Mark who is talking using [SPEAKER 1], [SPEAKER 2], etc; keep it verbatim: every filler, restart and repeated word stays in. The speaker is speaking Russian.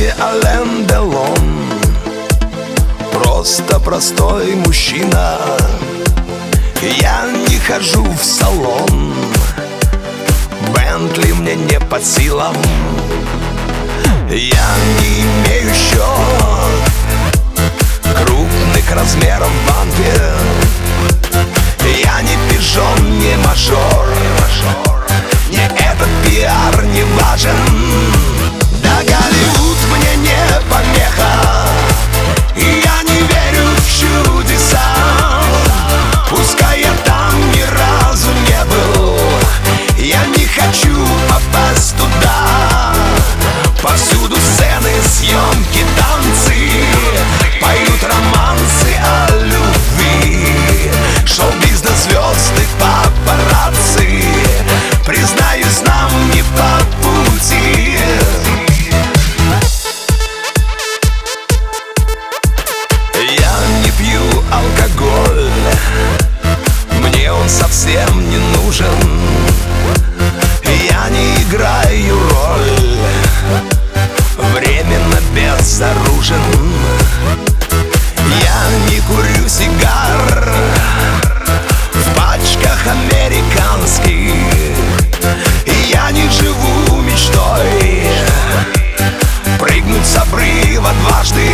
[SPEAKER 1] не Ален Делон, просто простой мужчина. Я не хожу в салон, Бентли мне не по силам. Я не имею счет крупных размеров в банке. Я не пижон, не мажор, мне этот пиар не важен. Да Голливуд мне не помеха, и я не верю в чудеса. Пускай я там ни разу не был, я не хочу попасть туда. Повсюду сцены, съемки, танцы, поют романсы о любви. Шоу-бизнес, звезды, папарацци, признаюсь, нам не по пути. Я не пью алкоголь, мне он совсем не нужен. Я не играю роль, временно безоружен. Я не курю сигар в пачках американских, и я не живу мечтой прыгнуть с обрыва дважды.